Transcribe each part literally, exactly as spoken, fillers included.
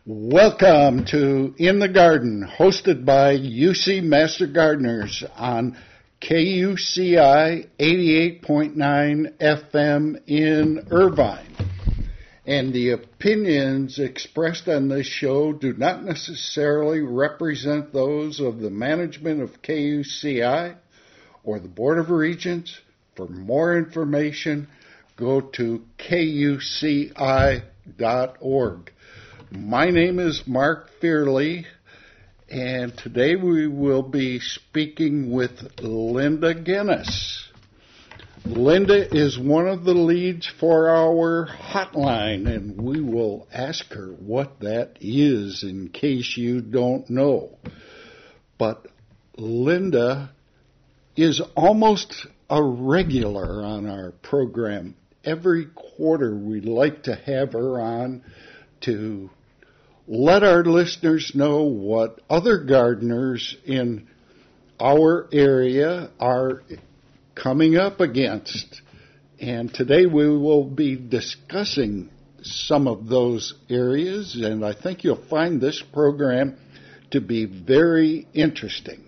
Welcome to In the Garden, hosted by U C Master Gardeners on K U C I eighty-eight point nine F M in Irvine. And the opinions expressed on this show do not necessarily represent those of the management of K U C I or the Board of Regents. For more information, go to K U C I dot org. My name is Mark Fearley, and today we will be speaking with Linda Guinness. Linda is one of the leads for our hotline, and we will ask her what that is in case you don't know. But Linda is almost a regular on our program. Every quarter we like to have her on to let our listeners know what other gardeners in our area are coming up against. And today we will be discussing some of those areas, and I think you'll find this program to be very interesting.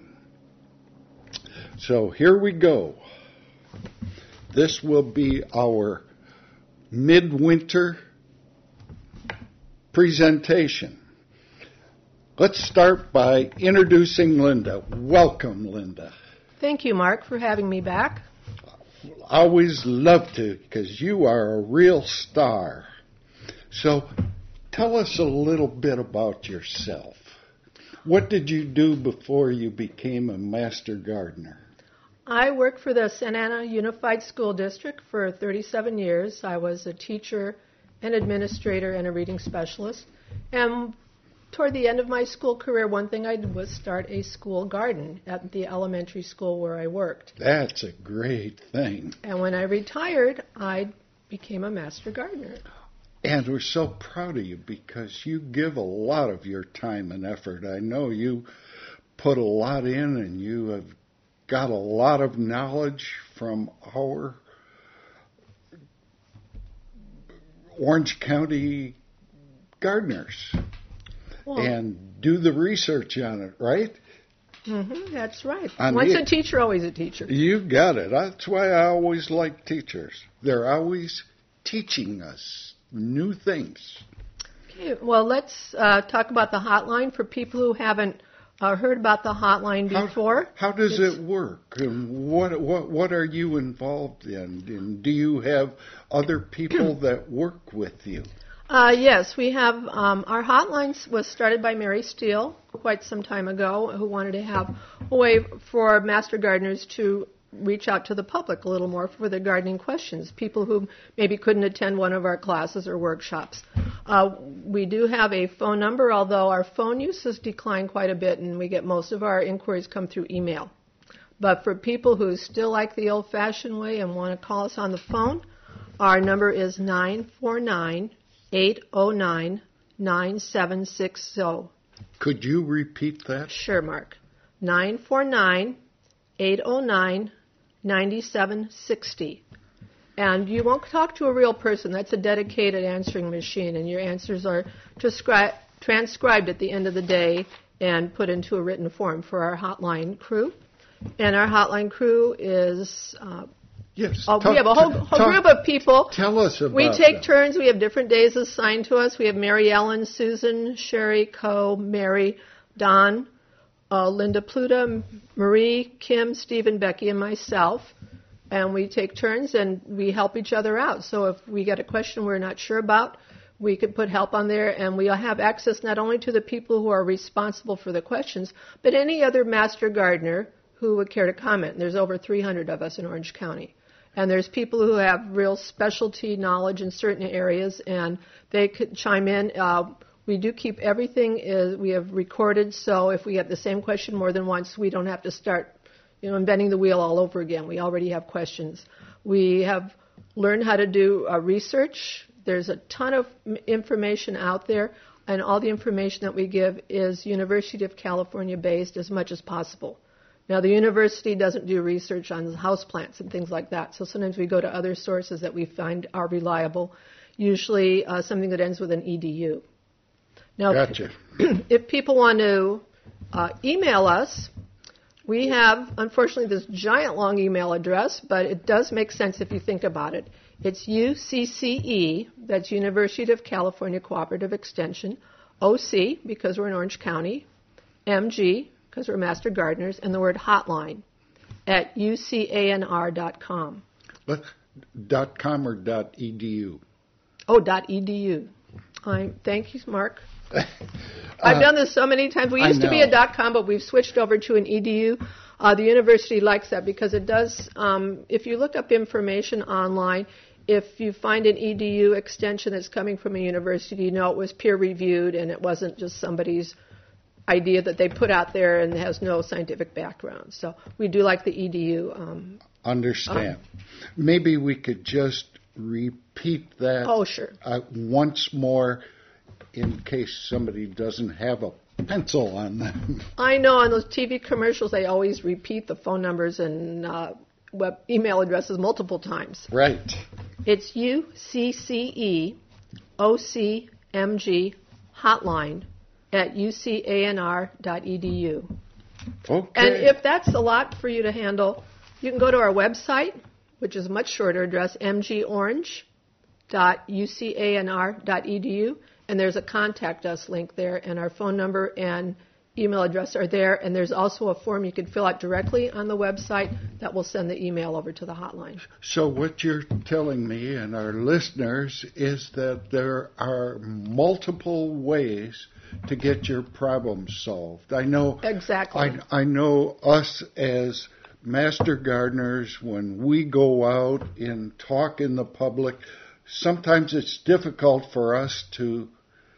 So here we go. This will be our midwinter presentation. Let's start by introducing Linda. Welcome, Linda. Thank you, Mark, for having me back. I always love to, because you are a real star. So tell us a little bit about yourself. What did you do before you became a master gardener? I worked for the Santa Ana Unified School District for thirty-seven years. I was a teacher, an administrator, and a reading specialist. And toward the end of my school career, one thing I did was start a school garden at the elementary school where I worked. That's a great thing. And when I retired, I became a master gardener. And we're so proud of you because you give a lot of your time and effort. I know you put a lot in, and you have got a lot of knowledge from our Orange County gardeners. Well, and do the research on it, right? Mm-hmm, that's right. On Once the, a teacher, always a teacher. You got it. That's why I always like teachers. They're always teaching us new things. Okay, well, let's uh, talk about the hotline for people who haven't uh, heard about the hotline before. How, how does it's, it work? And what what what are you involved in? And do you have other people that work with you? Uh, yes, we have. Um, our hotline was started by Mary Steele quite some time ago, who wanted to have a way for master gardeners to reach out to the public a little more for their gardening questions, people who maybe couldn't attend one of our classes or workshops. Uh, we do have a phone number, although our phone use has declined quite a bit, and we get most of our inquiries come through email. But for people who still like the old-fashioned way and want to call us on the phone, our number is nine four nine, eight oh nine, nine seven six zero. Could you repeat that? Sure, Mark. nine four nine, eight oh nine, nine seven six zero. And you won't talk to a real person. That's a dedicated answering machine, and your answers are transcri- transcribed at the end of the day and put into a written form for our hotline crew. And our hotline crew is... Uh, Yes. Uh, talk, we have a whole, whole talk, group of people. Tell us about We take them. turns. We have different days assigned to us. We have Mary Ellen, Susan, Sherry, Co, Mary, Don, uh, Linda Pluta, Marie, Kim, Stephen, Becky, and myself. And we take turns and we help each other out. So if we get a question we're not sure about, we could put help on there, and we'll have access not only to the people who are responsible for the questions, but any other master gardener who would care to comment. And there's over three hundred of us in Orange County. And there's people who have real specialty knowledge in certain areas, and they could chime in. Uh, we do keep everything is we have recorded, so if we have the same question more than once, we don't have to start, you know, inventing the wheel all over again. We already have questions. We have learned how to do uh, research. There's a ton of information out there, and all the information that we give is University of California based as much as possible. Now, the university doesn't do research on houseplants and things like that, so sometimes we go to other sources that we find are reliable, usually uh, something that ends with an E D U. Now, Gotcha. if people want to uh, email us, we have, unfortunately, this giant long email address, but it does make sense if you think about it. It's U C C E, that's University of California Cooperative Extension, O C, because we're in Orange County, M G, because we're Master Gardeners, and the word hotline at U C A N R dot com. Let, dot com or dot edu? Oh, dot edu. I, thank you, Mark. I've done this so many times. We used to be a dot .com, but we've switched over to an edu. Uh, the university likes that because it does, um, if you look up information online, if you find an edu extension that's coming from a university, you know it was peer-reviewed and it wasn't just somebody's idea that they put out there and has no scientific background. So we do like the edu. Um, Understand. Uh, Maybe we could just repeat that oh, sure. uh, once more in case somebody doesn't have a pencil on them. I know on those T V commercials they always repeat the phone numbers and uh, web email addresses multiple times. Right. It's U C C E O C M G hotline at U C A N R dot edu. Okay. And if that's a lot for you to handle, you can go to our website, which is a much shorter address, m g orange dot u c a n r dot edu, and there's a contact us link there, and our phone number and email address are there, and there's also a form you can fill out directly on the website that will send the email over to the hotline. So what you're telling me and our listeners is that there are multiple ways to get your problem solved. I know Exactly. I, I know us as master gardeners, when we go out and talk in the public, sometimes it's difficult for us to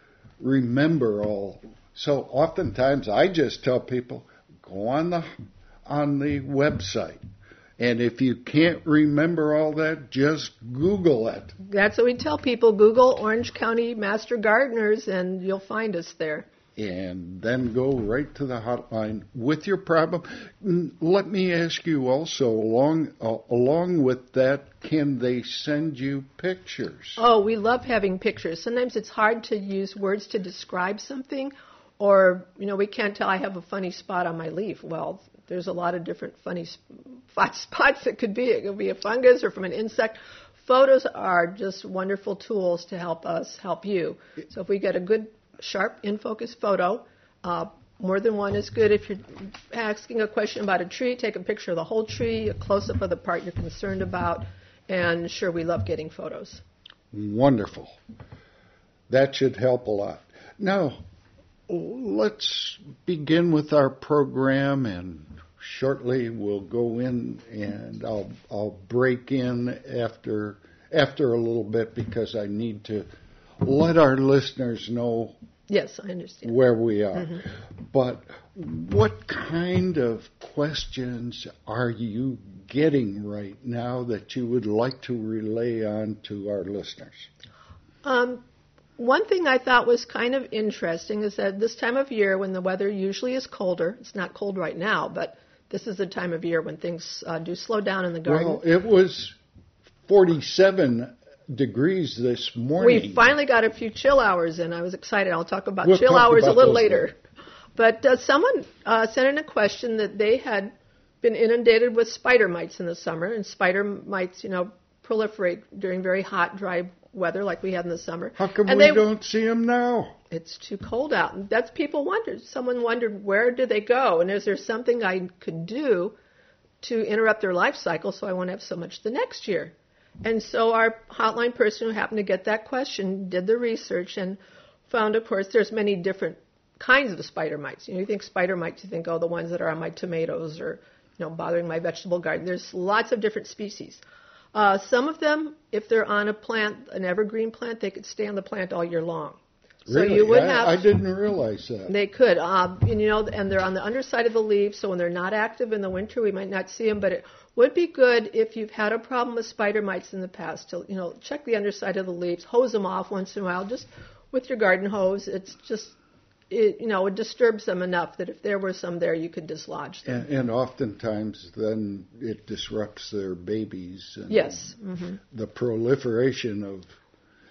remember all. So oftentimes I just tell people, go on the on the website. And if you can't remember all that, just Google it. That's what we tell people. Google Orange County Master Gardeners, and you'll find us there. And then go right to the hotline with your problem. Let me ask you also, along uh, along with that, can they send you pictures? Oh, we love having pictures. Sometimes it's hard to use words to describe something, or, you know, we can't tell I have a funny spot on my leaf. Well, there's a lot of different funny spot spots it could be. It could be a fungus or from an insect. Photos are just wonderful tools to help us help you. So if we get a good, sharp, in-focus photo, uh, more than one is good. If you're asking a question about a tree, take a picture of the whole tree, a close-up of the part you're concerned about, and sure, we love getting photos. Wonderful. That should help a lot. Now, let's begin with our program, and shortly we'll go in, and I'll I'll break in after after a little bit because I need to let our listeners know. Yes, I understand where we are. Mm-hmm. But what kind of questions are you getting right now that you would like to relay on to our listeners? Um, one thing I thought was kind of interesting is that this time of year when the weather usually is colder, it's not cold right now, but this is the time of year when things uh, do slow down in the garden. Well, it was forty-seven degrees this morning. We finally got a few chill hours in. I was excited. I'll talk about we'll chill talk hours about a little those later. later. But uh, someone uh, sent in a question that they had been inundated with spider mites in the summer, and spider mites, you know, proliferate during very hot, dry weather like we had in the summer. How come and we they, don't see them now? It's too cold out. And that's people wondered. Someone wondered, where did they go? And is there something I could do to interrupt their life cycle so I won't have so much the next year? And so our hotline person who happened to get that question did the research and found, of course, there's many different kinds of spider mites. You know, you think spider mites, you think, oh, the ones that are on my tomatoes or, you know, bothering my vegetable garden. There's lots of different species. Uh, some of them, if they're on a plant, an evergreen plant, they could stay on the plant all year long. So Really? you would I, have. I didn't realize that. They could, uh, and you know, and they're on the underside of the leaves. So when they're not active in the winter, we might not see them. But it would be good if you've had a problem with spider mites in the past to, you know, check the underside of the leaves, hose them off once in a while, just with your garden hose. It's just, it, you know, it disturbs them enough that if there were some there, you could dislodge them. And, and oftentimes, then it disrupts their babies. And yes. Mm-hmm. the proliferation of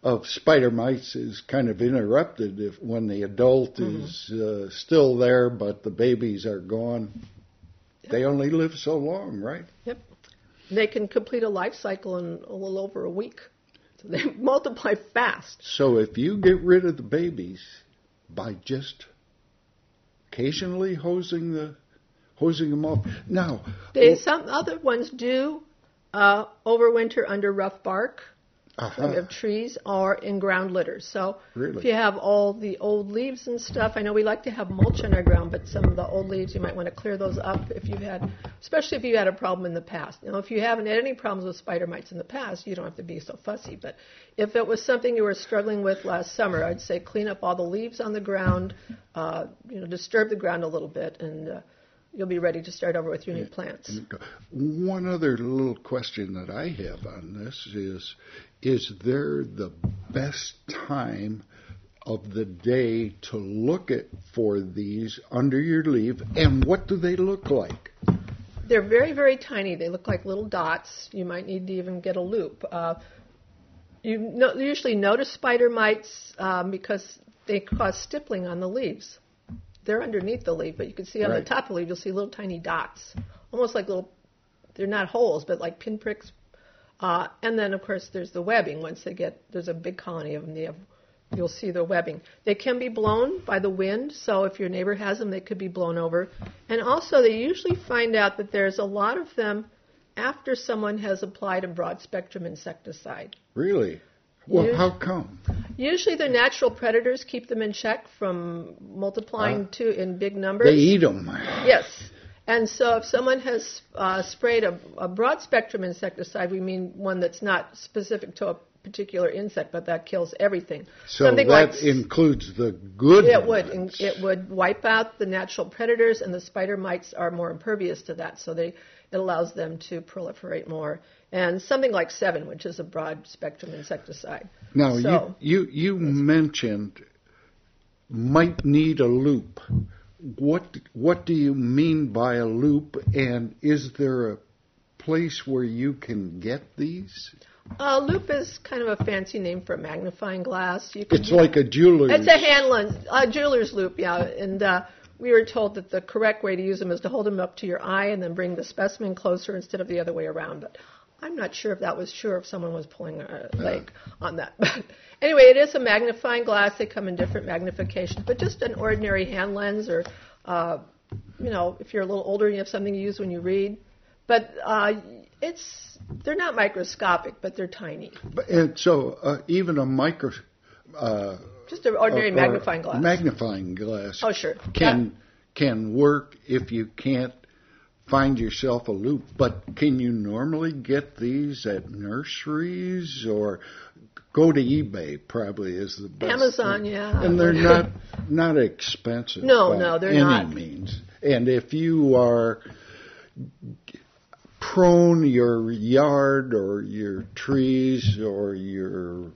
of spider mites is kind of interrupted if when the adult mm-hmm. is uh, still there, but the babies are gone. Yep. They only live so long, right? Yep. They can complete a life cycle in a little over a week. So they multiply fast. So if you get rid of the babies by just occasionally hosing the hosing them off. Now, they, well, some other ones do uh, overwinter under rough bark uh-huh. of trees or in ground litters. So really? If you have all the old leaves and stuff, I know we like to have mulch on our ground, but some of the old leaves, you might want to clear those up if you've had, especially if you had a problem in the past. Now, if you haven't had any problems with spider mites in the past, you don't have to be so fussy. But if it was something you were struggling with last summer, I'd say clean up all the leaves on the ground, uh, you know, disturb the ground a little bit, and uh, you'll be ready to start over with your new plants. One other little question that I have on this is, is there the best time of the day to look at for these under your leaf, and what do they look like? They're very, very tiny. They look like little dots. You might need to even get a loop. Uh, you no, usually notice spider mites um, because they cause stippling on the leaves. They're underneath the leaf, but you can see on right. the top of the leaf, you'll see little tiny dots, almost like little, they're not holes, but like pinpricks. Uh, and then, of course, there's the webbing. Once they get, there's a big colony of them, they have, you'll see the webbing. They can be blown by the wind, so if your neighbor has them, they could be blown over. And also, they usually find out that there's a lot of them after someone has applied a broad-spectrum insecticide. Really? Well, usually, how come? Usually the natural predators keep them in check from multiplying uh, to in big numbers. They eat them. Yes. And so if someone has uh, sprayed a, a broad-spectrum insecticide, we mean one that's not specific to a particular insect, but that kills everything. So Something that like, includes the good it ones. Would, it would wipe out the natural predators, and the spider mites are more impervious to that, so they it allows them to proliferate more. And something like Sevin, which is a broad-spectrum insecticide. Now, so, you, you, you mentioned might need a loop. What what do you mean by a loop, and is there a place where you can get these? A loop is kind of a fancy name for a magnifying glass. You can it's like a jeweler's. It's a hand lens, a jeweler's loop, yeah. And uh, we were told that the correct way to use them is to hold them up to your eye and then bring the specimen closer instead of the other way around. But I'm not sure if that was true or if someone was pulling a leg yeah. on that. But anyway, it is a magnifying glass. They come in different magnifications, but just an ordinary hand lens, or uh, you know, if you're a little older and you have something you use when you read. But uh, it's they're not microscopic, but they're tiny. But, and so uh, even a micro, uh, just an ordinary or, magnifying glass. Magnifying glass. Oh, sure. Can yeah. can work if you can't find yourself a loop. But can you normally get these at nurseries, or go to eBay? Probably is the best. Amazon, thing. yeah. And they're not not expensive. No, by no, they're any not. means. And if you are prone your yard or your trees or your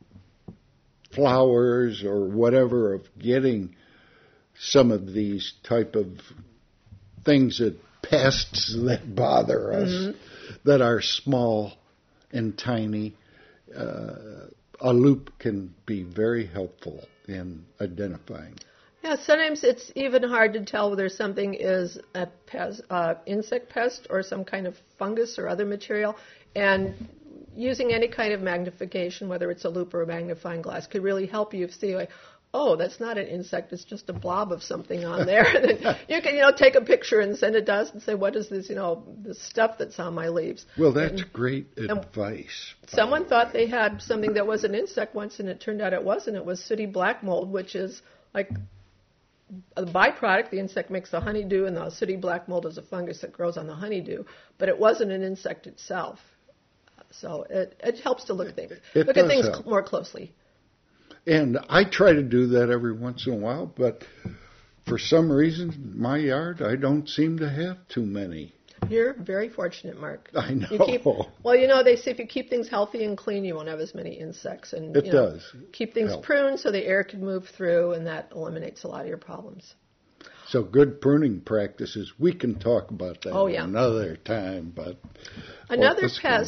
flowers or whatever of getting some of these type of things that pests that bother us mm-hmm. that are small and tiny, uh, a loop can be very helpful in identifying. Yeah, sometimes it's even hard to tell whether something is a pest, uh, insect pest or some kind of fungus or other material. And using any kind of magnification, whether it's a loop or a magnifying glass, could really help you see, like, oh, that's not an insect, it's just a blob of something on there. And then you can, you know, take a picture and send it to us and say, what is this, you know, the stuff that's on my leaves? Well, that's and, great advice. Someone thought they had something that was an insect once, and it turned out it wasn't. It was sooty black mold, which is like a byproduct. The insect makes the honeydew, and the sooty black mold is a fungus that grows on the honeydew. But it wasn't an insect itself. So it, it helps to look, things, it look at things help. more closely. And I try to do that every once in a while, but for some reason, my yard, I don't seem to have too many. You're very fortunate, Mark. I know. You keep, well, you know, they say if you keep things healthy and clean, you won't have as many insects. And it you know, does. Keep things help. pruned so the air can move through, and that eliminates a lot of your problems. So good pruning practices, we can talk about that oh, yeah. another time. But Another pest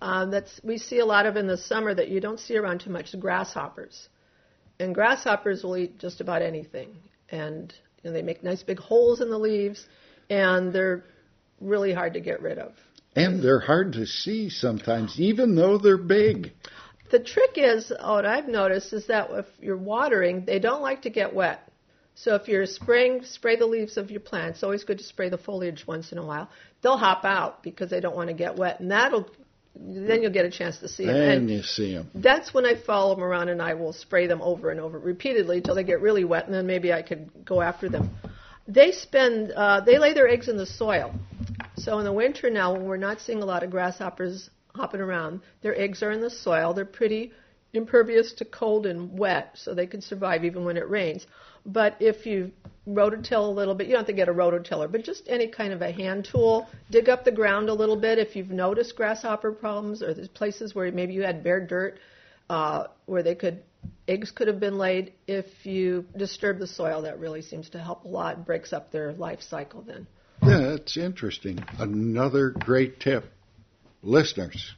um, that's we see a lot of in the summer that you don't see around too much, grasshoppers. And grasshoppers will eat just about anything. And you know, they make nice big holes in the leaves, and they're really hard to get rid of. And they're hard to see sometimes, even though they're big. The trick is, what I've noticed, is that if you're watering, they don't like to get wet. So if you're spraying, spray the leaves of your plants. It's always good to spray the foliage once in a while. They'll hop out because they don't want to get wet, and that'll then you'll get a chance to see them. Then and you see them. That's when I follow them around, and I will spray them over and over repeatedly until they get really wet, and then maybe I could go after them. They spend, uh, they lay their eggs in the soil. So in the winter now, when we're not seeing a lot of grasshoppers hopping around, their eggs are in the soil. They're pretty impervious to cold and wet, so they can survive even when it rains. But if you rototill a little bit, you don't have to get a rototiller, but just any kind of a hand tool, dig up the ground a little bit if you've noticed grasshopper problems, or there's places where maybe you had bare dirt uh, where they could eggs could have been laid. If you disturb the soil, that really seems to help a lot and breaks up their life cycle then. Yeah, that's interesting. Another great tip. Listeners,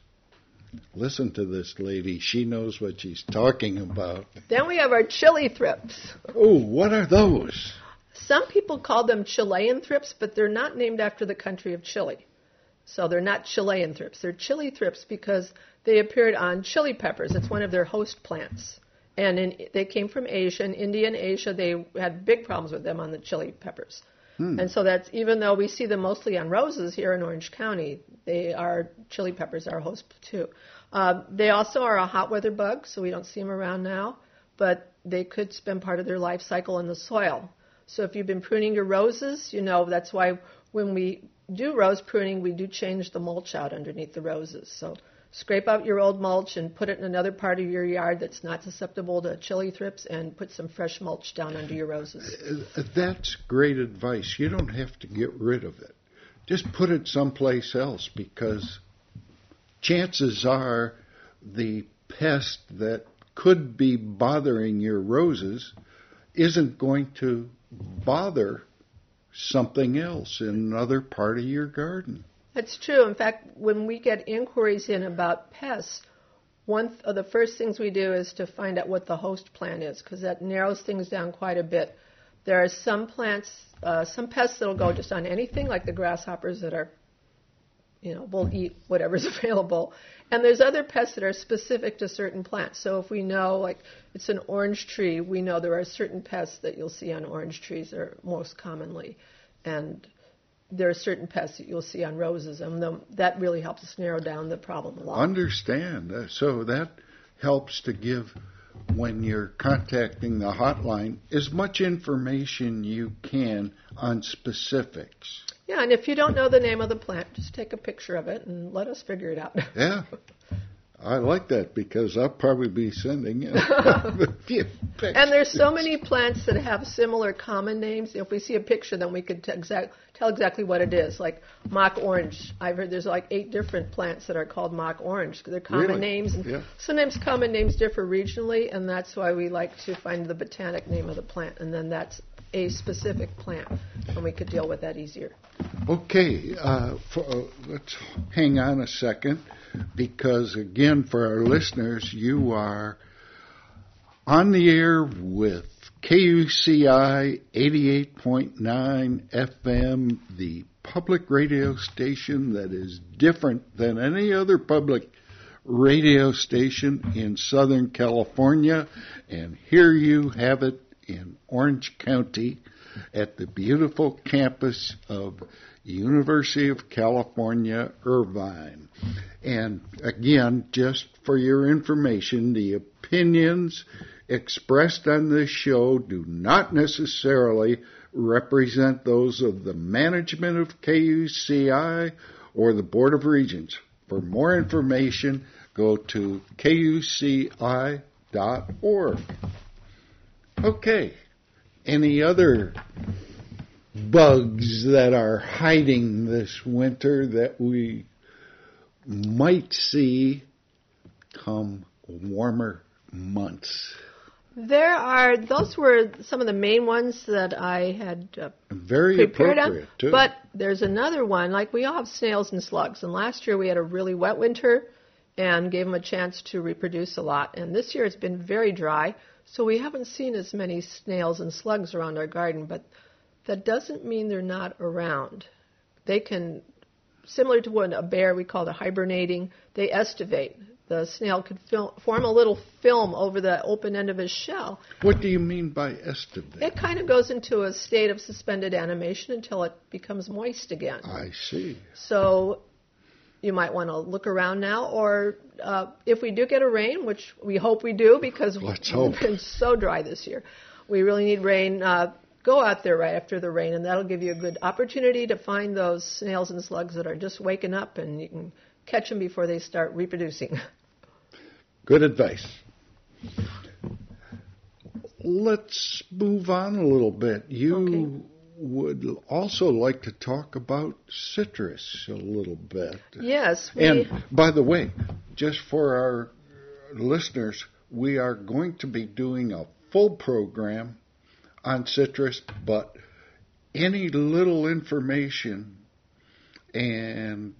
listen to this lady. She knows what she's talking about. Then we have our chili thrips. Oh, what are those? Some people call them Chilean thrips, but they're not named after the country of Chile. So they're not Chilean thrips. They're chili thrips because they appeared on chili peppers. It's one of their host plants. And in, they came from Asia. In India and Asia, they had big problems with them on the chili peppers. Hmm. And so that's, even though we see them mostly on roses here in Orange County, they are, chili peppers are a host too. Uh, they also are a hot weather bug, so we don't see them around now, but they could spend part of their life cycle in the soil. So if you've been pruning your roses, you know that's why when we do rose pruning, we do change the mulch out underneath the roses. So scrape out your old mulch and put it in another part of your yard that's not susceptible to chili thrips, and put some fresh mulch down under your roses. That's great advice. You don't have to get rid of it. Just put it someplace else, because chances are the pest that could be bothering your roses isn't going to bother something else in another part of your garden. That's true. In fact, when we get inquiries in about pests, one of the first things we do is to find out what the host plant is, because that narrows things down quite a bit. There are some plants, uh, some pests that will go just on anything, like the grasshoppers that are, you know, will eat whatever's available. And there's other pests that are specific to certain plants. So if we know, like, it's an orange tree, we know there are certain pests that you'll see on orange trees or most commonly. And there are certain pests that you'll see on roses, and that really helps us narrow down the problem a lot. Understand. So that helps to give, when you're contacting the hotline, as much information you can on specifics. Yeah, and if you don't know the name of the plant, just take a picture of it and let us figure it out. Yeah. I like that, because I'll probably be sending in a few pictures. And there's so many plants that have similar common names. If we see a picture, then we could t- exact, tell exactly what it is. Like mock orange. I've heard there's like eight different plants that are called mock orange. They're common Really? names. And yeah. Sometimes common names differ regionally, and that's why we like to find the botanic name of the plant, and then that's a specific plant, and we could deal with that easier. Okay, uh, for, uh, let's hang on a second, because again, for our listeners, you are on the air with K U C I eighty-eight point nine F M, the public radio station that is different than any other public radio station in Southern California, and here you have it in Orange County at the beautiful campus of University of California, Irvine. And again, just for your information, the opinions expressed on this show do not necessarily represent those of the management of K U C I or the Board of Regents. For more information, go to K U C I dot org. Okay. Any other bugs that are hiding this winter that we might see come warmer months? There are, those were some of the main ones that I had uh, Very prepared appropriate, on. too. But there's another one, like we all have snails and slugs, and last year we had a really wet winter, and gave them a chance to reproduce a lot. And this year it's been very dry, so we haven't seen as many snails and slugs around our garden, but that doesn't mean they're not around. They can, similar to when a bear, we call it hibernating, they estivate. The snail could fil- form a little film over the open end of his shell. What do you mean by estivate? It kind of goes into a state of suspended animation until it becomes moist again. I see. So you might want to look around now, or uh, if we do get a rain, which we hope we do because Let's we've hope. been so dry this year, we really need rain. Uh, go out there right after the rain, and that'll give you a good opportunity to find those snails and slugs that are just waking up, and you can catch them before they start reproducing. Good advice. Let's move on a little bit. You Okay. would also like to talk about citrus a little bit. Yes. We, And by the way, just for our listeners, we are going to be doing a full program on citrus, but any little information, and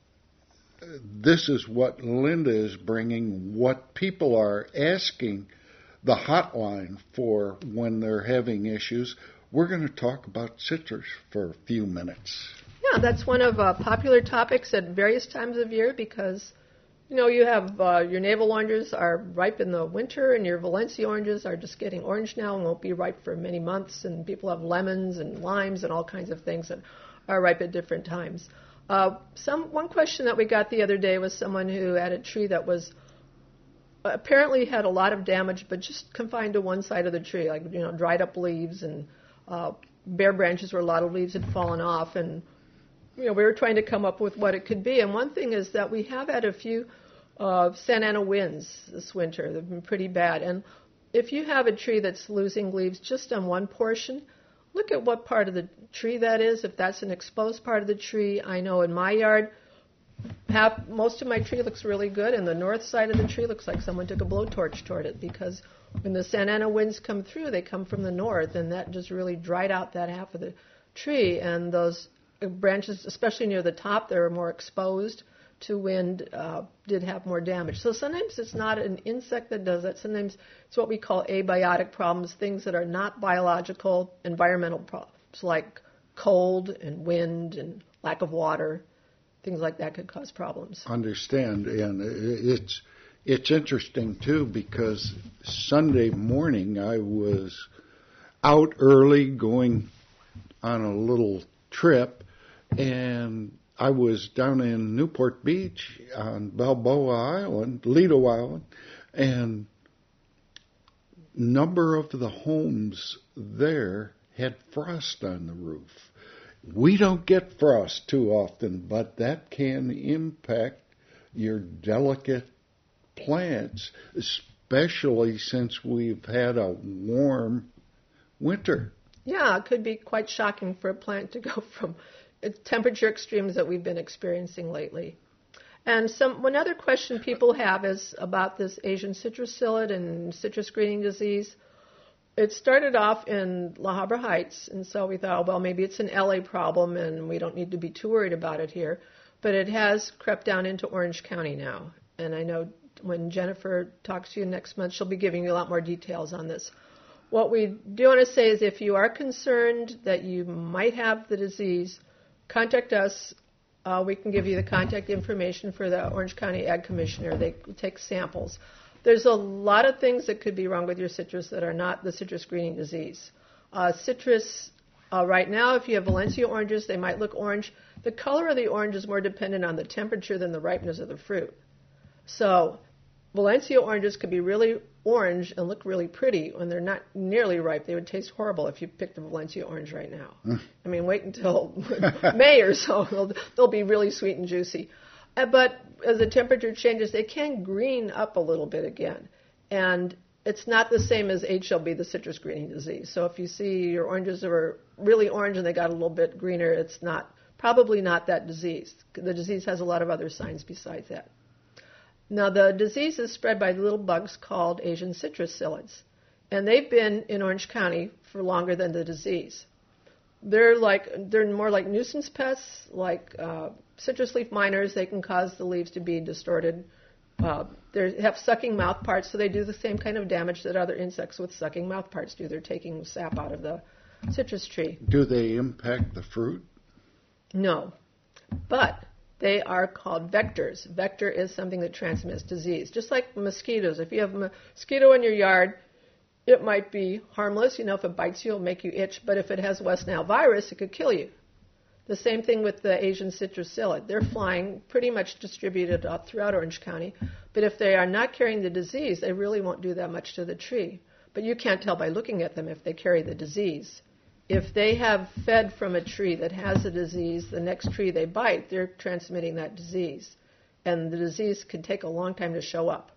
this is what Linda is bringing, what people are asking the hotline for when they're having issues. We're going to talk about citrus for a few minutes. yeah, that's one of uh, popular topics at various times of year because, you know, you have uh, your navel oranges are ripe in the winter, and your Valencia oranges are just getting orange now and won't be ripe for many months, and people have lemons and limes and all kinds of things that are ripe at different times. Uh, some one question that we got the other day was someone who had a tree that was apparently had a lot of damage, but just confined to one side of the tree, like, you know, dried up leaves and uh, bare branches where a lot of leaves had fallen off. And, you know, we were trying to come up with what it could be. And one thing is that we have had a few uh, Santa Ana winds this winter. They've been pretty bad. And if you have a tree that's losing leaves just on one portion, look at what part of the tree that is. If that's an exposed part of the tree, I know in my yard, half, most of my tree looks really good, and the north side of the tree looks like someone took a blowtorch toward it, because when the Santa Ana winds come through, they come from the north, and that just really dried out that half of the tree. And those branches, especially near the top, they were more exposed to wind, uh, did have more damage. So sometimes it's not an insect that does that. Sometimes it's what we call abiotic problems, things that are not biological, environmental problems, like cold and wind and lack of water. Things like that could cause problems. Understand, and it's it's interesting too, because Sunday morning I was out early going on a little trip, and I was down in Newport Beach on Balboa Island, Lido Island, and a number of the homes there had frost on the roof. We don't get frost too often, but that can impact your delicate plants, especially since we've had a warm winter. Yeah, it could be quite shocking for a plant to go from temperature extremes that we've been experiencing lately. And some one other question people have is about this Asian citrus psyllid and citrus greening disease. It started off in La Habra Heights, and so we thought, oh, well, maybe it's an L A problem and we don't need to be too worried about it here. But it has crept down into Orange County now. And I know when Jennifer talks to you next month, she'll be giving you a lot more details on this. What we do want to say is if you are concerned that you might have the disease, contact us. Uh, we can give you the contact information for the Orange County Ag Commissioner. They take samples. There's a lot of things that could be wrong with your citrus that are not the citrus greening disease. Uh, citrus, uh, right now, if you have Valencia oranges, they might look orange. The color of the orange is more dependent on the temperature than the ripeness of the fruit. So Valencia oranges could be really orange and look really pretty when they're not nearly ripe. They would taste horrible if you picked a Valencia orange right now. Mm. I mean, wait until May or so. They'll, they'll be really sweet and juicy. Uh, but as the temperature changes, they can green up a little bit again. And it's not the same as H L B, the citrus greening disease. So if you see your oranges are really orange and they got a little bit greener, it's not probably not that disease. The disease has a lot of other signs besides that. Now, the disease is spread by little bugs called Asian citrus psyllids, and they've been in Orange County for longer than the disease. They're like they're more like nuisance pests, like uh, citrus leaf miners. They can cause the leaves to be distorted Uh, they have sucking mouth parts, so they do the same kind of damage that other insects with sucking mouth parts do. They're taking sap out of the citrus tree. Do they impact the fruit? No, but they are called vectors. Vector is something that transmits disease, just like mosquitoes. If you have a mosquito in your yard, it might be harmless. You know, if it bites you, it'll make you itch. But if it has West Nile virus, it could kill you. The same thing with the Asian citrus psyllid. They're flying pretty much distributed up throughout Orange County. But if they are not carrying the disease, they really won't do that much to the tree. But you can't tell by looking at them if they carry the disease. If they have fed from a tree that has a disease, the next tree they bite, they're transmitting that disease. And the disease can take a long time to show up.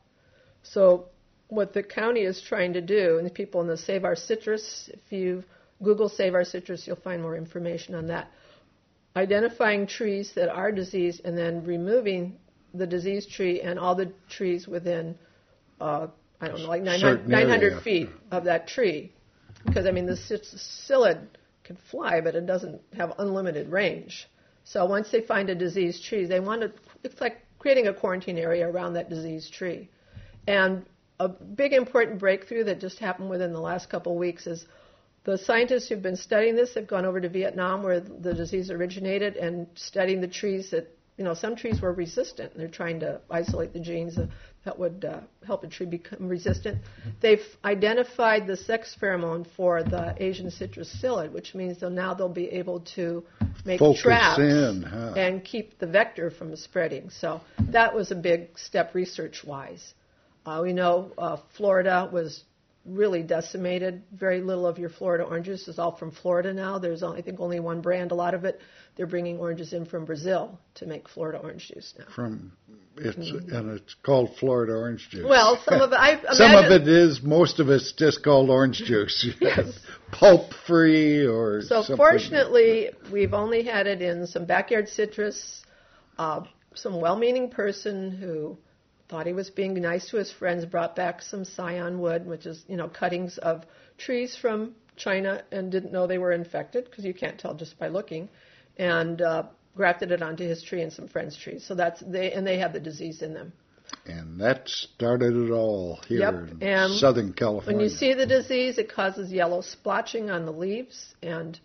So what the county is trying to do, and the people in the Save Our Citrus, if you Google Save Our Citrus, you'll find more information on that. Identifying trees that are diseased and then removing the diseased tree and all the trees within, uh, I don't know, like nine hundred, nine hundred feet of that tree. Because, I mean, the psyllid can fly, but it doesn't have unlimited range. So once they find a diseased tree, they want to, it's like creating a quarantine area around that diseased tree. And a big important breakthrough that just happened within the last couple of weeks is the scientists who've been studying this have gone over to Vietnam where the disease originated and studying the trees that, you know, some trees were resistant. They're trying to isolate the genes that would uh, help a tree become resistant. They've identified the sex pheromone for the Asian citrus psyllid, which means they'll now they'll be able to make Focus traps in, huh? and keep the vector from spreading. So that was a big step research-wise. Uh, we know uh, Florida was really decimated. Very little of your Florida oranges is all from Florida now. There's, I think, only one brand. A lot of it, they're bringing oranges in from Brazil to make Florida orange juice now. From it's mm-hmm. and it's called Florida orange juice. Well, some of it, I imagine, some of it is. Most of it's just called orange juice. Yes. Pulp free or so. Something. Fortunately, we've only had it in some backyard citrus. Uh, some well-meaning person who thought he was being nice to his friends, brought back some scion wood, which is, you know, cuttings of trees from China, and didn't know they were infected because you can't tell just by looking, and uh, grafted it onto his tree and some friends' trees. So that's they, and they have the disease in them. And that started it all here yep. in and Southern California. When you see the disease, it causes yellow splotching on the leaves, and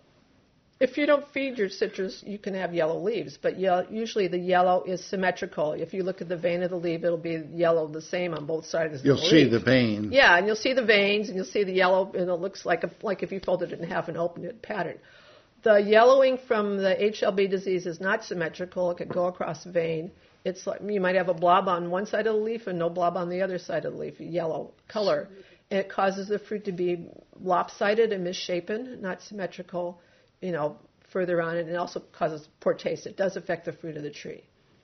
if you don't feed your citrus, you can have yellow leaves, but usually the yellow is symmetrical. If you look at the vein of the leaf, it'll be yellow the same on both sides of the you'll leaf. You'll see the vein. Yeah, and you'll see the veins, and you'll see the yellow, and it looks like a, like if you folded it in half and opened it pattern. The yellowing from the H L B disease is not symmetrical. It could go across the vein. It's like you might have a blob on one side of the leaf and no blob on the other side of the leaf, yellow color. And it causes the fruit to be lopsided and misshapen, not symmetrical, you know, further on, and it also causes poor taste. It does affect the fruit of the tree.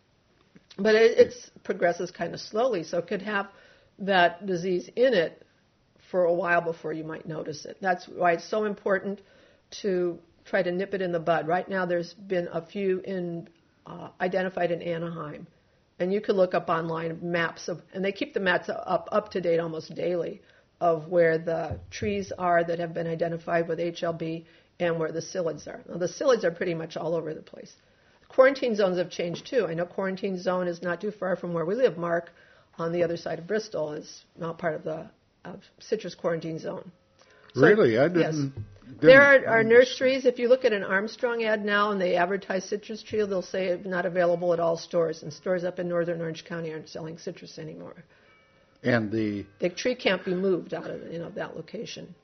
But it it's, progresses kind of slowly, so it could have that disease in it for a while before you might notice it. That's why it's so important to try to nip it in the bud. Right now there's been a few in uh, identified in Anaheim, and you can look up online maps of, and they keep the maps up, up to date almost daily of where the trees are that have been identified with H L B and where the psyllids are. Now, the psyllids are pretty much all over the place. Quarantine zones have changed, too. I know quarantine zone is not too far from where we live. Mark, on the other side of Bristol, is not part of the uh, citrus quarantine zone. So, really? I didn't... Yes. didn't there are, are nurseries. If you look at an Armstrong ad now and they advertise citrus tree, they'll say it's not available at all stores. And stores up in northern Orange County aren't selling citrus anymore. And the... The tree can't be moved out of, you know, that location.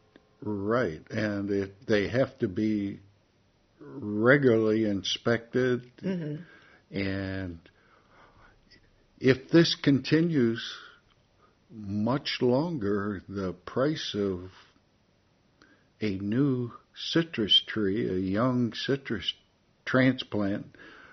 Right, and it, they have to be regularly inspected, mm-hmm. and if this continues much longer, the price of a new citrus tree, a young citrus transplant,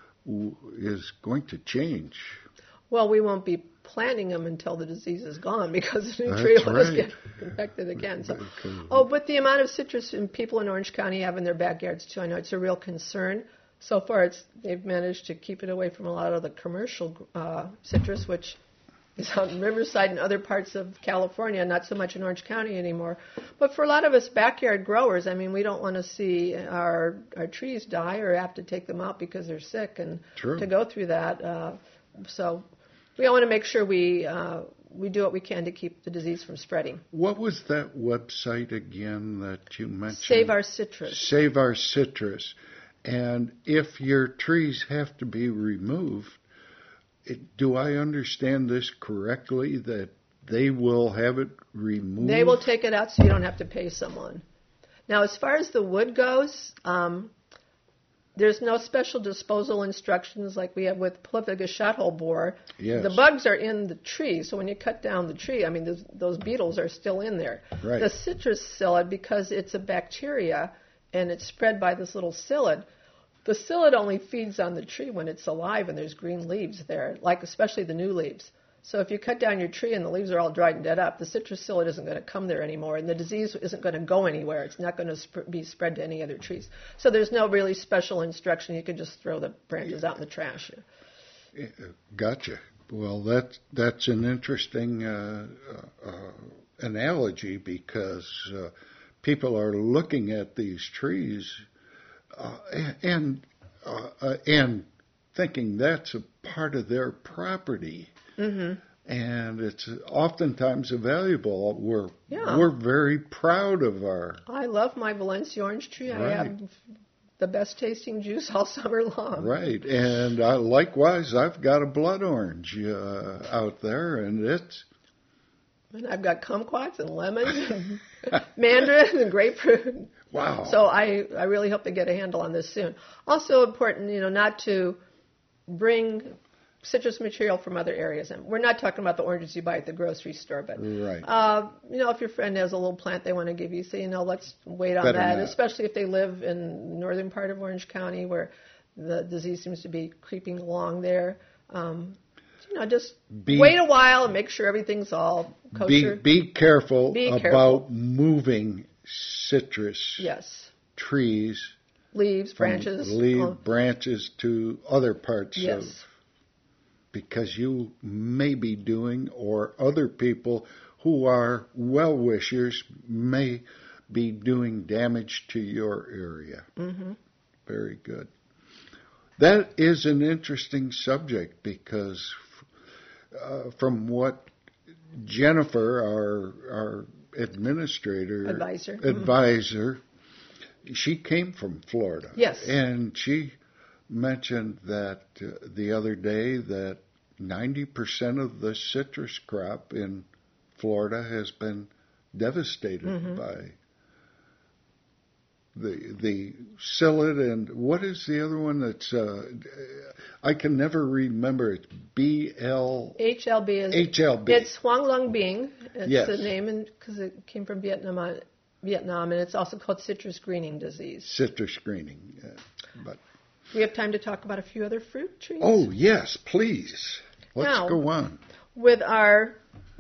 is going to change. Well, we won't be planting them until the disease is gone because the new That's tree will right. just get infected again. So, oh, but the amount of citrus in people in Orange County have in their backyards too, I know it's a real concern. So far, it's they've managed to keep it away from a lot of the commercial uh, citrus, which is out in Riverside and other parts of California, not so much in Orange County anymore. But for a lot of us backyard growers, I mean, we don't want to see our our trees die or have to take them out because they're sick and True. to go through that. Uh, so. we want to make sure we uh, we do what we can to keep the disease from spreading. What was that website again that you mentioned? Save Our Citrus. Save Our Citrus. And if your trees have to be removed, it, do I understand this correctly, that they will have it removed? They will take it out so you don't have to pay someone. Now, as far as the wood goes, um, there's no special disposal instructions like we have with Polyphagus shothole borer. Yes. The bugs are in the tree, so when you cut down the tree, I mean, those, those beetles are still in there. Right. The citrus psyllid, because it's a bacteria and it's spread by this little psyllid, the psyllid only feeds on the tree when it's alive and there's green leaves there, like especially the new leaves. So if you cut down your tree and the leaves are all dried and dead up, the citrus psyllid isn't going to come there anymore, and the disease isn't going to go anywhere. It's not going to sp- be spread to any other trees. So there's no really special instruction. You can just throw the branches out in the trash. Gotcha. Well, that's, that's an interesting uh, uh, analogy, because uh, people are looking at these trees uh, and uh, uh, and thinking that's a part of their property. Mm-hmm. And it's oftentimes valuable. We're Yeah. we're very proud of our. I love my Valencia orange tree. I Right. have the best tasting juice all summer long. Right, and uh, likewise, I've got a blood orange uh, out there, and it's. And I've got kumquats and lemons and mandarins and grapefruit. Wow. So I, I really hope to get a handle on this soon. Also important, you know, not to bring citrus material from other areas. And we're not talking about the oranges you buy at the grocery store, but Right. uh, you know, if your friend has a little plant they want to give you, say, you know, let's wait on Better that. not. Especially if they live in the northern part of Orange County, where the disease seems to be creeping along there. Um, you know, just Be- wait a while and make sure everything's all kosher. Be be careful Be about careful. moving citrus Yes, trees, leaves, from branches. leaf all- branches to other parts Yes. of, because you may be doing, or other people who are well wishers may be doing damage to your area. Mm-hmm. Very good. That is an interesting subject, because uh, from what Jennifer, our our administrator, Advisor. advisor, she came from Florida. Yes. And she mentioned that uh, the other day that ninety percent of the citrus crop in Florida has been devastated Mm-hmm. by the the psyllid, and what is the other one that's uh, I can never remember. It's B L H L B is H L B. It's Hoang Long Bing. It's Yes. the name because it came from Vietnam, Vietnam, and it's also called citrus greening disease. citrus greening. Uh, but We have time to talk about a few other fruit trees. oh yes, please. Let's Now- go on. With our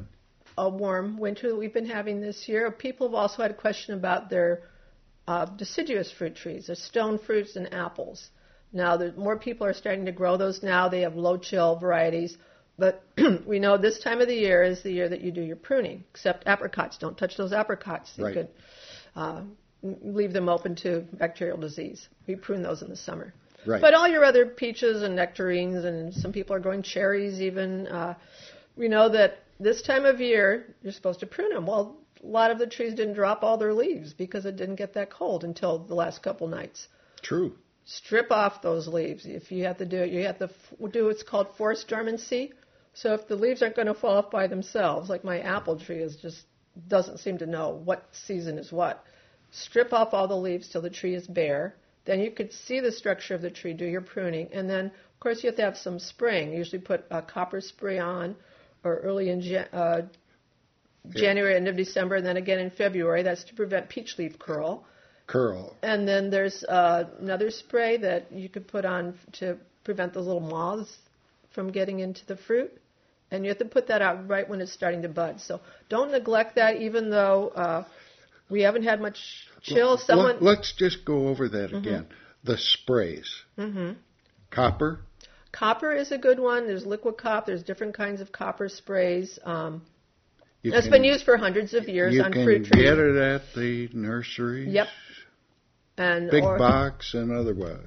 a warm winter that we've been having this year, people have also had a question about their uh, deciduous fruit trees, their stone fruits and apples. Now, there, more people are starting to grow those now. They have low chill varieties. But we know this time of the year is the year that you do your pruning, except apricots. Don't touch those apricots. You Right. could uh, leave them open to bacterial disease. We prune those in the summer. Right. But all your other peaches and nectarines, and some people are growing cherries even, uh, we know that this time of year you're supposed to prune them. Well, a lot of the trees didn't drop all their leaves because it didn't get that cold until the last couple nights. True. Strip off those leaves. If you have to do it, you have to f- do what's called forced dormancy. So if the leaves aren't going to fall off by themselves, like my apple tree is just doesn't seem to know what season is what, strip off all the leaves till the tree is bare. Then you could see the structure of the tree, do your pruning, and then of course you have to have some spraying. You usually put a copper spray on, or early in Jan- uh, January, end of December, and then again in February. That's to prevent peach leaf curl. Curl. And then there's uh, another spray that you could put on to prevent those little moths from getting into the fruit. And you have to put that out right when it's starting to bud. So don't neglect that, even though uh, we haven't had much chill. Someone Let, us just go over that again. The sprays. hmm Copper. Copper is a good one. There's liquid copper. There's different kinds of copper sprays. Um, You it's can- been used for hundreds of years you on can fruit trees. get it at the nurseries. Yep. And Big or, box and otherwise.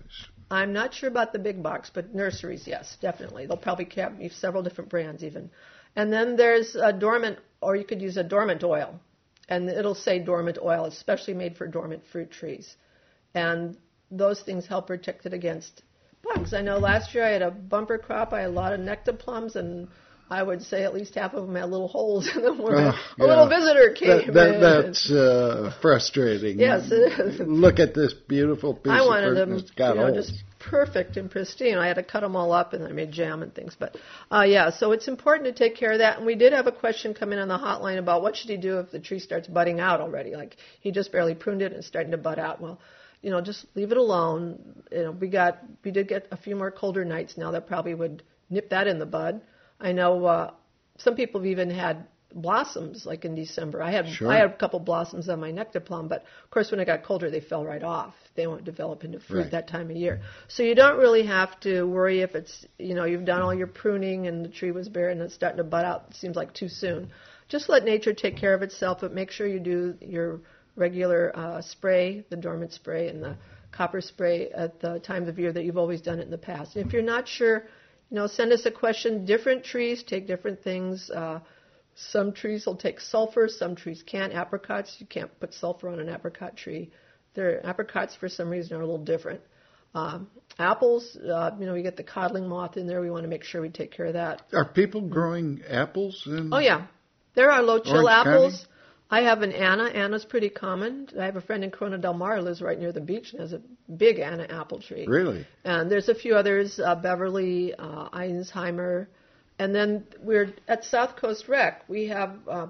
I'm not sure about the big box, but nurseries, yes, definitely. They'll probably carry several different brands even. And then there's a dormant, or you could use a dormant oil. And it'll say dormant oil, especially made for dormant fruit trees. And those things help protect it against bugs. I know last year I had a bumper crop. I had a lot of nectar plums, and I would say at least half of them had little holes in them where uh, a yeah. little visitor came that, that, in. That's uh, frustrating. Yes, it is. Look at this beautiful piece I of wanted fruit them, and it's got you know, holes. just perfect and pristine. I had to cut them all up, and I made jam and things. But, uh, yeah, so it's important to take care of that. And we did have a question come in on the hotline about what should he do if the tree starts budding out already. Like, he just barely pruned it and it's starting to bud out. Well, you know, just leave it alone. You know, we got, we did get a few more colder nights now that probably would nip that in the bud. I know uh, some people have even had blossoms like in December. I had sure. I had a couple blossoms on my nectar plum, but of course when it got colder they fell right off. They won't develop into fruit right. that time of year. So you don't really have to worry if it's, you know, you've done all your pruning and the tree was bare and it's starting to bud out. It seems like too soon. Just let nature take care of itself, but make sure you do your regular uh, spray, the dormant spray and the copper spray at the times of year that you've always done it in the past. And if you're not sure, you know, send us a question. Different trees take different things. Uh, Some trees will take sulfur, some trees can't. Apricots, you can't put sulfur on an apricot tree. Their apricots, for some reason, are a little different. Um, apples, uh, you know, we get the codling moth in there. We want to make sure we take care of that. Are people growing apples? In oh, yeah. There are low-chill Orange apples. County? I have an Anna. Anna's pretty common. I have a friend in Corona Del Mar who lives right near the beach and has a big Anna apple tree. Really? And there's a few others, uh, Beverly, uh, Einsheimer. And then we're at South Coast Rec. We have uh,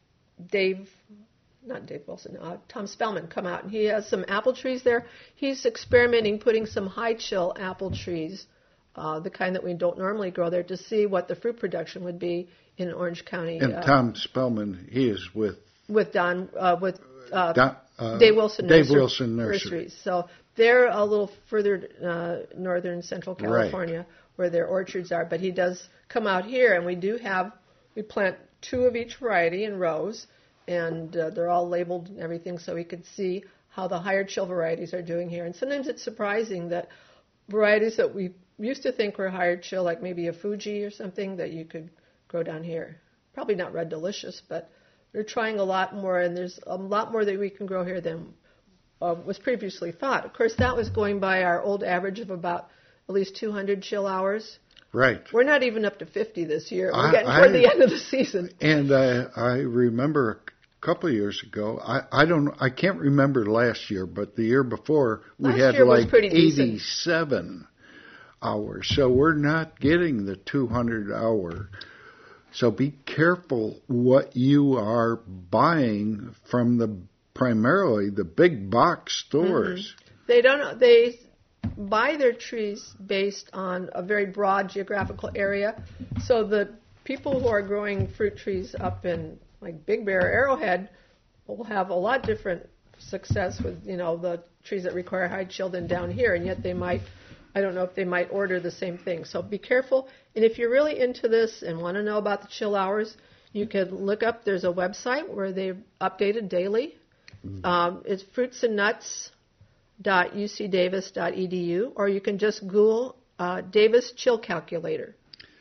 Dave, not Dave Wilson, uh, Tom Spellman come out, and he has some apple trees there. He's experimenting putting some high chill apple trees, uh, the kind that we don't normally grow there, to see what the fruit production would be in Orange County. And uh, Tom Spellman, he is with with Don uh, with uh, Don, uh, Dave Wilson Dave Nursery, Wilson Nursery. Nurseries. So they're a little further uh, northern central California. Right. Where their orchards are, but he does come out here, and we do have, we plant two of each variety in rows, and uh, they're all labeled and everything, so we could see how the higher chill varieties are doing here. And sometimes it's surprising that varieties that we used to think were higher chill, like maybe a Fuji or something, that you could grow down here. Probably not Red Delicious, but they're trying a lot more, and there's a lot more that we can grow here than uh, was previously thought. Of course, that was going by our old average of about at least two hundred chill hours. Right. We're not even up to fifty this year. We're I, getting toward I, the end of the season. And I, I remember a couple of years ago, I, I don't, I can't remember last year, but the year before we Last had year was like pretty decent. eighty-seven hours. So we're not getting the two hundred hour. So be careful what you are buying from the primarily the big box stores. Mm-hmm. They don't. They buy their trees based on a very broad geographical area. So the people who are growing fruit trees up in like Big Bear, Arrowhead, will have a lot different success with, you know, the trees that require high chill than down here, and yet they might, I don't know if they might order the same thing. So be careful. And if you're really into this and want to know about the chill hours, you could look up, there's a website where they're updated daily. Mm-hmm. Um, it's fruits and nuts dot u c davis dot e d u, or you can just Google uh, Davis Chill Calculator.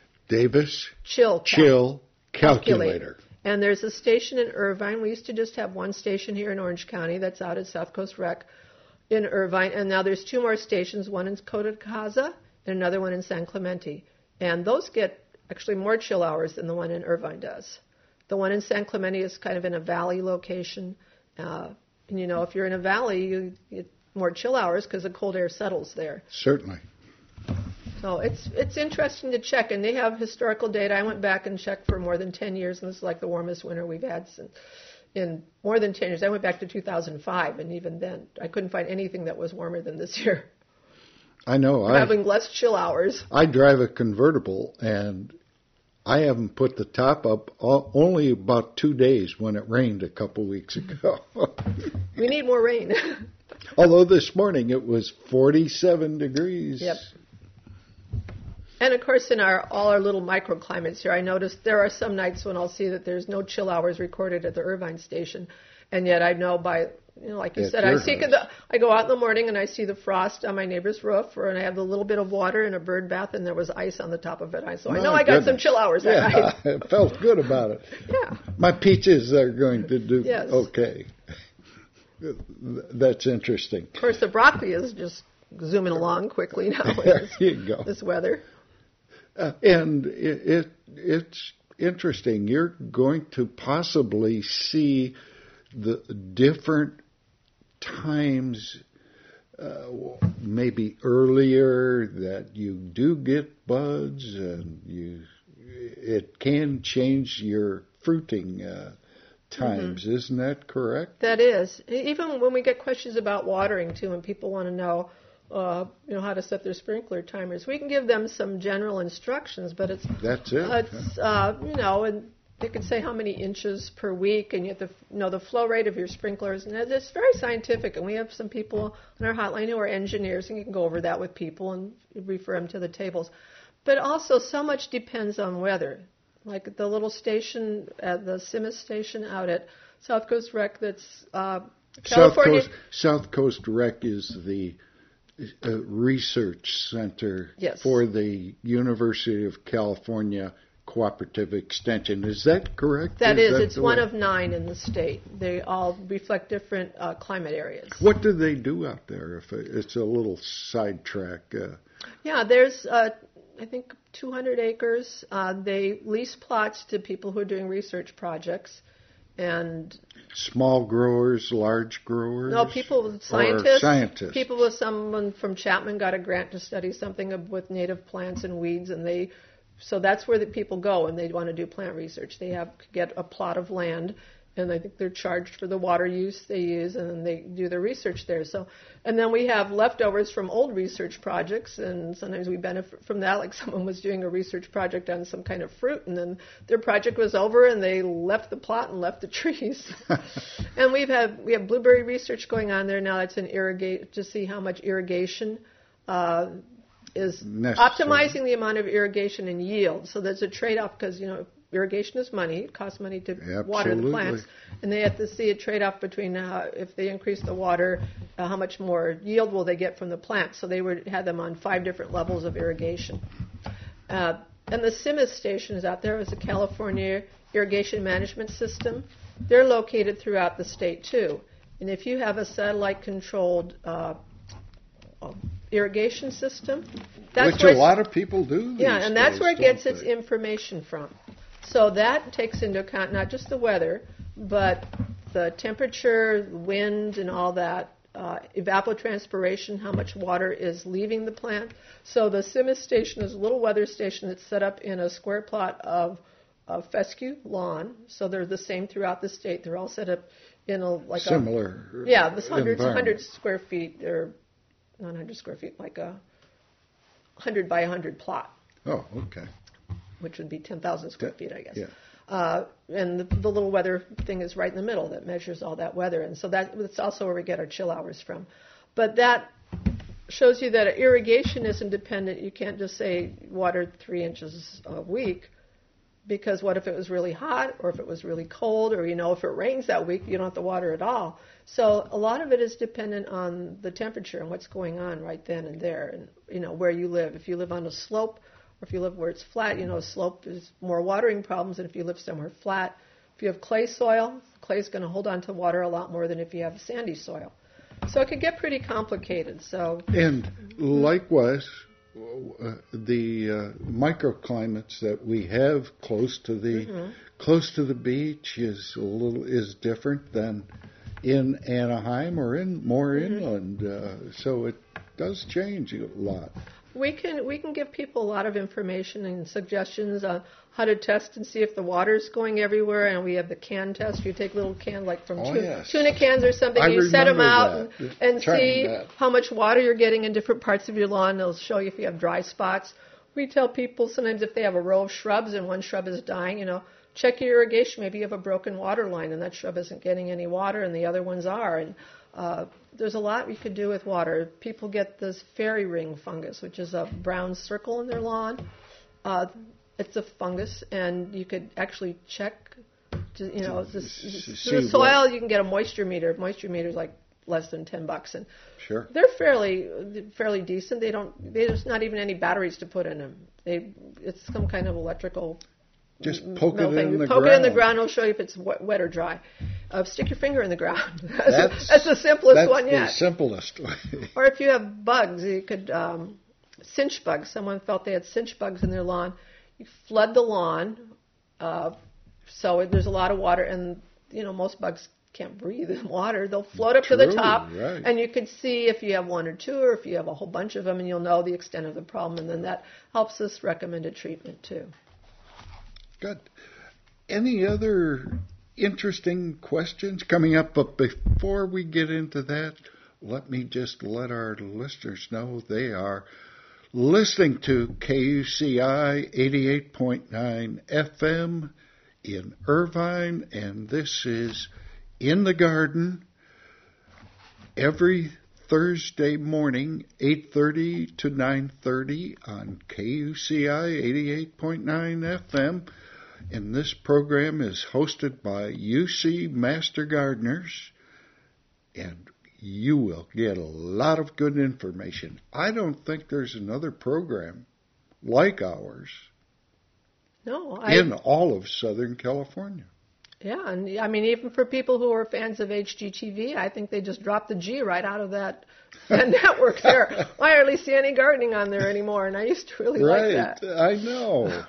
Davis Chill, Chill cal- Calculator. calculator. And there's a station in Irvine. We used to just have one station here in Orange County that's out at South Coast Rec in Irvine. And now there's two more stations, one in Coto Casa and another one in San Clemente. And those get actually more chill hours than the one in Irvine does. The one in San Clemente is kind of in a valley location. Uh, and, you know, if you're in a valley, you get more chill hours because the cold air settles there. Certainly. So it's it's interesting to check, and they have historical data. I went back and checked for more than ten years, and this is like the warmest winter we've had since, in more than ten years. I went back to two thousand five, and even then I couldn't find anything that was warmer than this year. I know. We're I, having less chill hours. I drive a convertible, and I haven't put the top up all, only about two days when it rained a couple weeks ago. We need more rain. Although this morning it was forty-seven degrees. Yep. And of course, in our all our little microclimates here, I noticed there are some nights when I'll see that there's no chill hours recorded at the Irvine station, and yet I know by you know, like you At said, I your see house. the, I go out in the morning and I see the frost on my neighbor's roof, or and I have a little bit of water in a bird bath, and there was ice on the top of it. I so I My know I got some goodness. chill hours that Yeah, night. I felt good about it. Yeah. My peaches are going to do Yes. okay. That's interesting. Of course, the broccoli is just zooming along quickly now with There this, you go. this weather. Uh, and it, it it's interesting. You're going to possibly see the different times, uh, maybe earlier, that you do get buds, and you it can change your fruiting uh, times. Mm-hmm. Isn't that correct? That is. Even when we get questions about watering, too, and people want to know, uh, you know, how to set their sprinkler timers, we can give them some general instructions, but it's That's it. It's uh, you know, and they can say how many inches per week, and you have to know the flow rate of your sprinklers, and it's very scientific. And we have some people on our hotline who are engineers, and you can go over that with people and refer them to the tables. But also, so much depends on weather. Like the little station, at the Simis station out at South Coast Rec, that's uh, California. South Coast, South Coast Rec is the uh, research center Yes. for the University of California Cooperative Extension. Is that correct? That is, that it's the one way- of nine in the state. They all reflect different uh, climate areas. What do they do out there? If it- it's a little sidetrack. Uh, Yeah, there's, uh, I think, two hundred acres. Uh, they lease plots to people who are doing research projects. And small growers, large growers? no, people, Or scientists, scientists. people with someone from Chapman got a grant to study something with native plants and weeds, and they, so that's where the people go when they want to do plant research. They have to get a plot of land, and I think they're charged for the water use they use, and then they do their research there. So, and then we have leftovers from old research projects, and sometimes we benefit from that. Like someone was doing a research project on some kind of fruit, and then their project was over, and they left the plot and left the trees. And we've had we have blueberry research going on there now. That's an irrigate to see how much irrigation. Uh, is Necessary. optimizing the amount of irrigation and yield. So there's a trade-off because, you know, irrigation is money. It costs money to Absolutely. water the plants. And they have to see a trade-off between uh, if they increase the water, uh, how much more yield will they get from the plants. So they would had them on five different levels of irrigation. Uh, and the Simis station is out there. It's a California irrigation management system. They're located throughout the state, too. And if you have a satellite-controlled uh, irrigation system, that's Which where a lot of people do. yeah, these and that's days, where it don't gets its they? information from. So that takes into account not just the weather, but the temperature, the wind, and all that. Uh, evapotranspiration, how much water is leaving the plant. So the Simis station is a little weather station that's set up in a square plot of, of fescue lawn. So they're the same throughout the state. They're all set up in a like Similar. a yeah, this hundreds environment. hundred square feet or not one hundred square feet, like a one hundred by one hundred plot, Oh, okay. which would be ten thousand square feet, I guess. Yeah. Uh, and the, the little weather thing is right in the middle that measures all that weather. And so that, that's also where we get our chill hours from. But that shows you that irrigation isn't dependent. You can't just say water three inches a week, because what if it was really hot or if it was really cold, or, you know, if it rains that week, you don't have to water at all. So a lot of it is dependent on the temperature and what's going on right then and there, and, you know, where you live. If you live on a slope, or if you live where it's flat, you know, a slope is more watering problems than if you live somewhere flat. If you have clay soil, clay is going to hold on to water a lot more than if you have sandy soil. So it could get pretty complicated. So And likewise, uh, the uh, microclimates that we have close to the Mm-hmm. close to the beach is a little is different than in Anaheim or in more Mm-hmm. inland. Uh, so it does change a lot. We can we can give people a lot of information and suggestions on how to test and see if the water's going everywhere. And we have the can test. You take little can like from Oh, tuna, yes. tuna cans or something. I You set them remember out that. and, and Trying see that. how much water you're getting in different parts of your lawn. They'll show you if you have dry spots. We tell people sometimes if they have a row of shrubs and one shrub is dying, you know, check your irrigation. Maybe you have a broken water line and that shrub isn't getting any water and the other ones are. And uh, there's a lot you could do with water. People get this fairy ring fungus, which is a brown circle in their lawn. Uh, it's a fungus, and you could actually check, to, you know, this, through the soil. What? You can get a moisture meter. Moisture meter is like less than ten bucks, and sure. they're fairly fairly decent. They don't. There's not even any batteries to put in them. They it's some kind of electrical. Just poke it in thing. the poke ground. Poke it in the ground. It'll show you if it's wet, wet or dry. Uh, stick your finger in the ground. that's, that's, that's the simplest that's one yet. the simplest way. Or if you have bugs, you could um, cinch bugs. Someone felt they had cinch bugs in their lawn. You flood the lawn, uh, so there's a lot of water, and you know most bugs can't breathe in water. They'll float up True, to the top, right. and you can see if you have one or two, or if you have a whole bunch of them, and you'll know the extent of the problem, and then that helps us recommend a treatment too. Good. Any other interesting questions coming up? But before we get into that, let me just let our listeners know they are listening to K U C I eighty-eight point nine F M in Irvine, and this is In the Garden every Thursday morning, eight thirty to nine thirty on K U C I eighty-eight point nine F M. And this program is hosted by U C Master Gardeners, and you will get a lot of good information. I don't think there's another program like ours no, I, in all of Southern California. Yeah, and I mean, even for people who are fans of H G T V, I think they just dropped the G right out of that, that network there. I hardly see any gardening on there anymore, and I used to really right, like that. I know.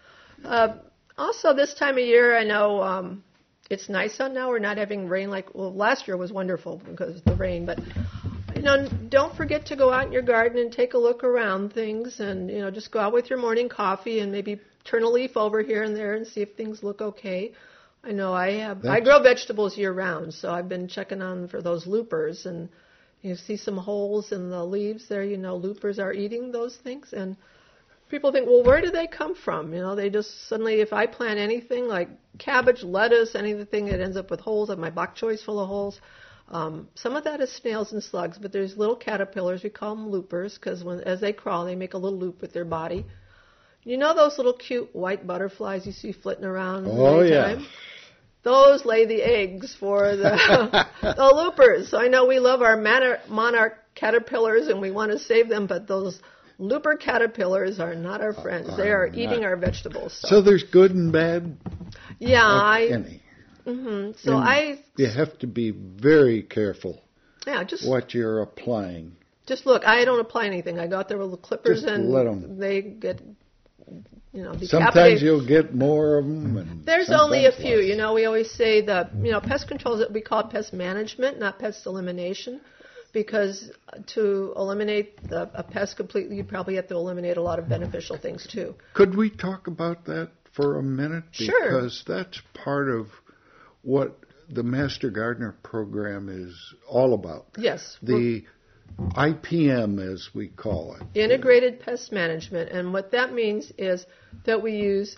Uh, also, this time of year, I know um, it's nice out now. We're not having rain like, well, last year was wonderful because of the rain, but, you know, don't forget to go out in your garden and take a look around things and, you know, just go out with your morning coffee and maybe turn a leaf over here and there and see if things look okay. I know I have, That's... I grow vegetables year round, so I've been checking on for those loopers, and you see some holes in the leaves there, you know, loopers are eating those things, and people think, well, where do they come from? You know, they just suddenly, if I plant anything like cabbage, lettuce, anything that ends up with holes, like my bok choy is full of holes, um, some of that is snails and slugs, but there's little caterpillars, we call them loopers, because when as they crawl, they make a little loop with their body. You know those little cute white butterflies you see flitting around oh, in the yeah. daytime? Those lay the eggs for the, the loopers. So I know we love our monarch caterpillars and we want to save them, but those looper caterpillars are not our friends. They are eating our vegetables. So, so there's good and bad? Yeah. I, any. Mm-hmm. So and I... You have to be very careful yeah, just, what you're applying. Just look, I don't apply anything. I go out there with the clippers just and let them. They get... You know, sometimes you'll get more of them. And There's only a few. Less. You know, we always say the, you know, pest control is we call it pest management, not pest elimination, because to eliminate the, a pest completely, you probably have to eliminate a lot of beneficial things too. Could we talk about that for a minute? Sure. Because that's part of what the Master Gardener program is all about. Yes. The I P M, as we call it. Integrated Pest Management. And what that means is that we use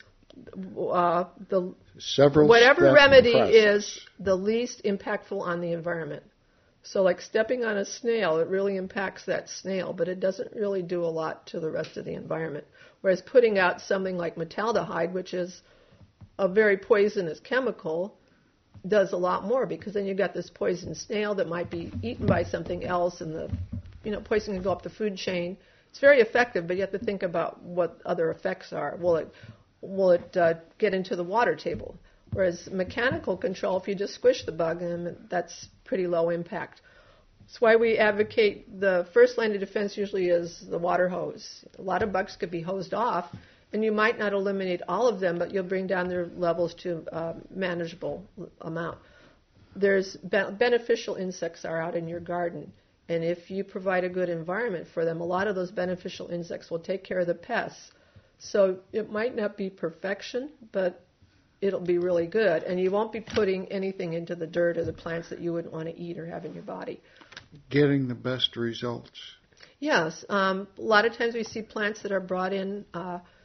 uh, the Several whatever remedy process. is the least impactful on the environment. So like stepping on a snail, it really impacts that snail, but it doesn't really do a lot to the rest of the environment. Whereas putting out something like metaldehyde, which is a very poisonous chemical, does a lot more, because then you've got this poisoned snail that might be eaten by something else, and the you know poison can go up the food chain. It's very effective, but you have to think about what other effects are. Will it will it uh, get into the water table? Whereas mechanical control, if you just squish the bug, and that's pretty low impact. That's why we advocate the first line of defense usually is the water hose. A lot of bugs could be hosed off, and you might not eliminate all of them, but you'll bring down their levels to a manageable amount. There's be- beneficial insects are out in your garden, and if you provide a good environment for them, a lot of those beneficial insects will take care of the pests. So it might not be perfection, but it'll be really good, and you won't be putting anything into the dirt or the plants that you wouldn't want to eat or have in your body. Getting the best results. Yes. Um, a lot of times we see plants that are brought in uh,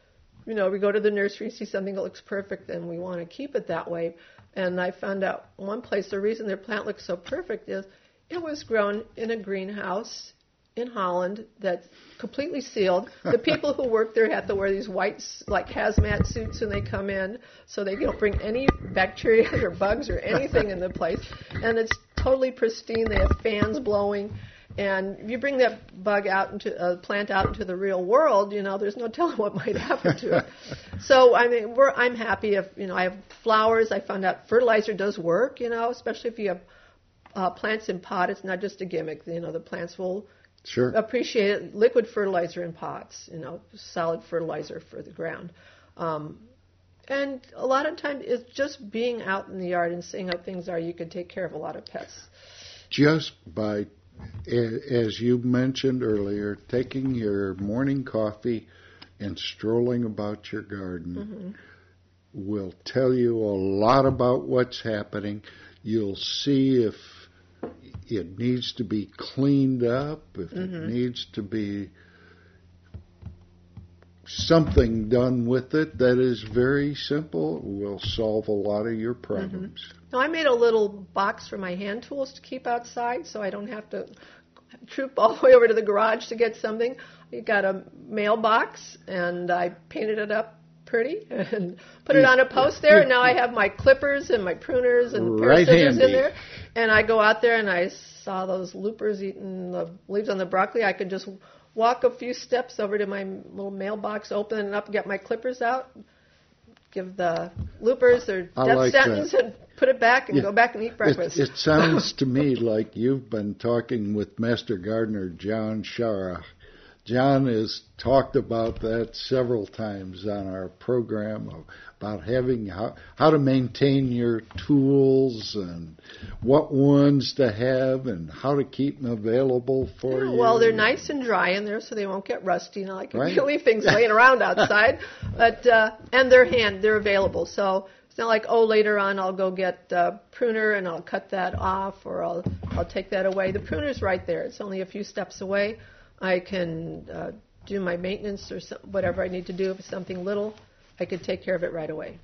you know, we go to the nursery, see something that looks perfect, and we want to keep it that way. And I found out one place the reason their plant looks so perfect is it was grown in a greenhouse in Holland that's completely sealed. The people who work there have to wear these white, like hazmat suits when they come in, so they don't bring any bacteria or bugs or anything in the place. And it's totally pristine. They have fans blowing. And if you bring that bug out into a uh, plant out into the real world, you know, there's no telling what might happen to it. So I mean, we're, I'm happy if you know I have flowers. I found out fertilizer does work, you know, especially if you have uh, plants in pot. It's not just a gimmick. You know, the plants will sure appreciate it. Liquid fertilizer in pots, you know, solid fertilizer for the ground. Um, and a lot of times it's just being out in the yard and seeing how things are. You can take care of a lot of pests. Just by as you mentioned earlier, taking your morning coffee and strolling about your garden mm-hmm. will tell you a lot about what's happening. You'll see if it needs to be cleaned up, if mm-hmm. it needs to be something done with it that is very simple. Will solve a lot of your problems. Mm-hmm. Now, I made a little box for my hand tools to keep outside so I don't have to troop all the way over to the garage to get something. I got a mailbox, and I painted it up pretty and put it on a post there, and now I have my clippers and my pruners and pair of scissors in there. And I go out there, and I saw those loopers eating the leaves on the broccoli. I could just walk a few steps over to my little mailbox, open it up, get my clippers out, give the loopers their I death like sentence, that. and put it back and yeah. go back and eat breakfast. It, it sounds to me like you've been talking with Master Gardener John Shara. John has talked about that several times on our program about having how, how to maintain your tools and what ones to have and how to keep them available for yeah, you. Well, they're nice and dry in there, so they won't get rusty. You know, like right. you leave things laying around outside, but uh, and they're hand they're available. So it's not like, oh, later on I'll go get a pruner and I'll cut that off or I'll I'll take that away. The pruner's right there. It's only a few steps away. I can uh, do my maintenance or some, whatever I need to do. If it's something little, I can take care of it right away.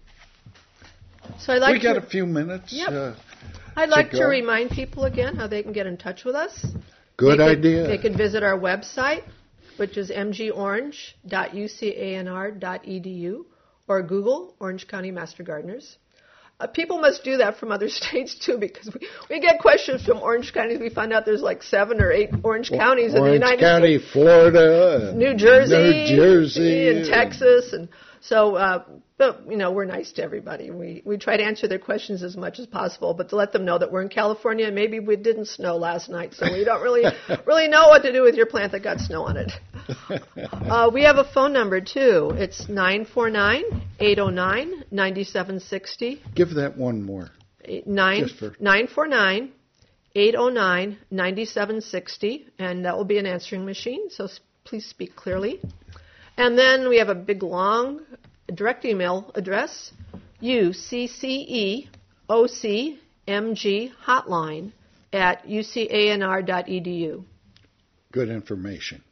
So I'd like we got to, a few minutes. Yep. Uh, I'd like to, to remind people again how they can get in touch with us. Good they idea. Could, they can visit our website, which is m g orange dot u c a n r dot e d u, or Google Orange County Master Gardeners. Uh, people must do that from other states, too, because we, we get questions from Orange counties. We find out there's like seven or eight Orange well, counties Orange in the United County, States. Florida, New Jersey, New Jersey, and Texas. And so, uh, but, you know, we're nice to everybody. We we try to answer their questions as much as possible, but to let them know that we're in California and maybe we didn't snow last night, so we don't really really know what to do with your plant that got snow on it. Uh, we have a phone number, too. It's nine four nine, eight oh nine, nine seven six oh. Give that one more. nine four nine, eight oh nine, nine seven six oh, and that will be an answering machine, so please speak clearly. And then we have a big, long direct email address, U C C E O C M G hotline at u c a n r dot e d u. Good information.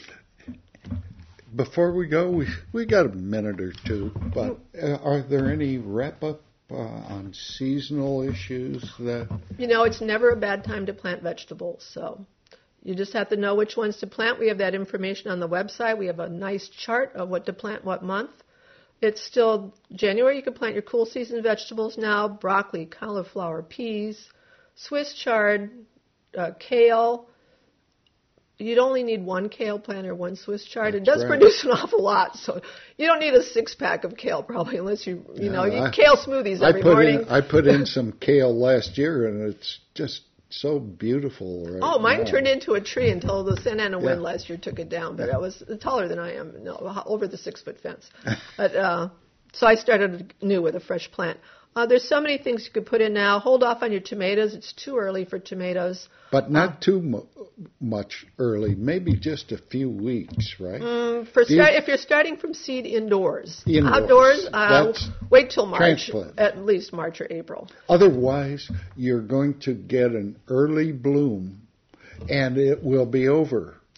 Before we go, we we got a minute or two, but uh, are there any wrap-up uh, on seasonal issues that... You know, it's never a bad time to plant vegetables, so you just have to know which ones to plant. We have that information on the website. We have a nice chart of what to plant what month. It's still January. You can plant your cool season vegetables now, broccoli, cauliflower, peas, Swiss chard, uh, kale. You'd only need one kale plant or one Swiss chard. It does right. produce an awful lot, so you don't need a six-pack of kale probably unless you, you yeah, know, you I, kale smoothies every I put morning. In, I put in some kale last year, and it's just so beautiful. Right oh, mine now. turned into a tree until the Santa Ana wind yeah. last year took it down, but I was taller than I am, no, over the six-foot fence. But uh, so I started new with a fresh plant. Uh, there's so many things you could put in now. Hold off on your tomatoes. It's too early for tomatoes. But not uh, too mu- much early. Maybe just a few weeks, right? Um, for start, if you're starting from seed indoors. Indoors. Outdoors, uh, wait till March. Transplant. At least March or April. Otherwise, you're going to get an early bloom, and it will be over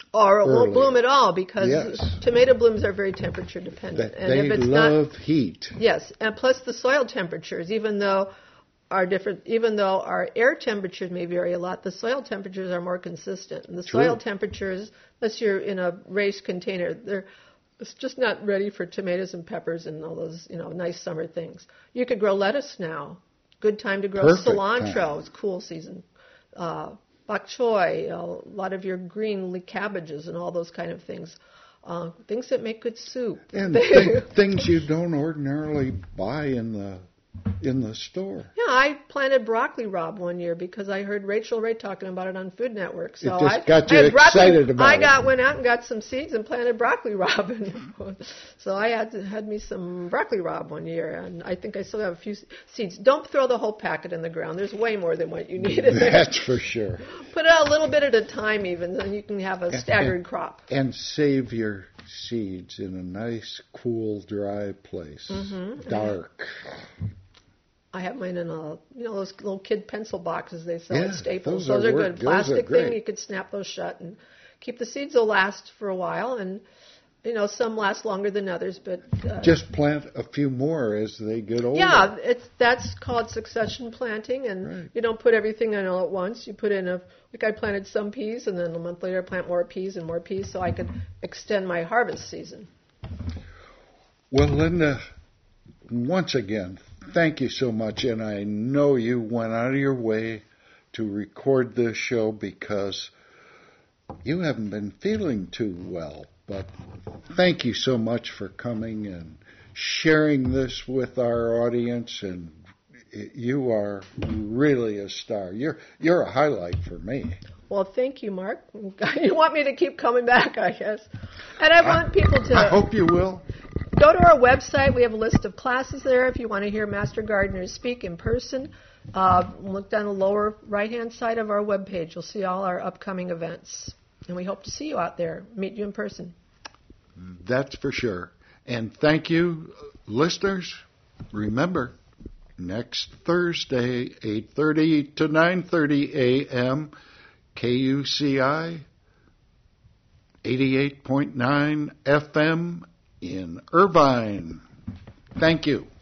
Or it early. won't bloom at all because Yes. tomato blooms are very temperature dependent. That and they if it's love not, heat. yes, and plus the soil temperatures, even though our different, even though our air temperatures may vary a lot, the soil temperatures are more consistent. And the True. soil temperatures, unless you're in a raised container, they're it's just not ready for tomatoes and peppers and all those, you know, nice summer things. You could grow lettuce now. Good time to grow Perfect cilantro. time. It's cool season. Uh, bok choy, a lot of your green leaf cabbages and all those kind of things. Uh, things that make good soup. And th- things you don't ordinarily buy in the in the store. Yeah, I planted broccoli rabe one year because I heard Rachel Ray talking about it on Food Network. So It just I got you I had broccoli, excited about I it. got went out and got some seeds and planted broccoli rabe. So I had to, had me some broccoli rabe one year, and I think I still have a few seeds. Don't throw the whole packet in the ground. There's way more than what you need in there. That's for sure. Put it out a little bit at a time, even, then you can have a staggered and, crop. And save your seeds in a nice, cool, dry place. Mm-hmm. Dark. I have mine in a, you know, those little kid pencil boxes they sell Yeah, at Staples. those Those are are, work- good. those are Plastic great. thing, you could snap those shut and keep the seeds will last for a while. And, you know, some last longer than others, but uh, Just plant a few more as they get older. yeah, it's that's called succession planting, and Right. you don't put everything in all at once. You put in a like I planted some peas, and then a month later I plant more peas and more peas, so I could extend my harvest season. Well, Linda, once again, thank you so much. And I know you went out of your way to record this show because you haven't been feeling too well. But thank you so much for coming and sharing this with our audience. And you are really a star. You're you're a highlight for me. Well, thank you, Mark. You want me to keep coming back, I guess. And I want people to I hope you will. go to our website. We have a list of classes there if you want to hear Master Gardeners speak in person. Uh, look down the lower right-hand side of our webpage. You'll see all our upcoming events. And we hope to see you out there, meet you in person. That's for sure. And thank you, listeners. Remember, next Thursday, eight thirty to nine thirty a.m., K U C I eighty-eight point nine F M in Irvine. Thank you.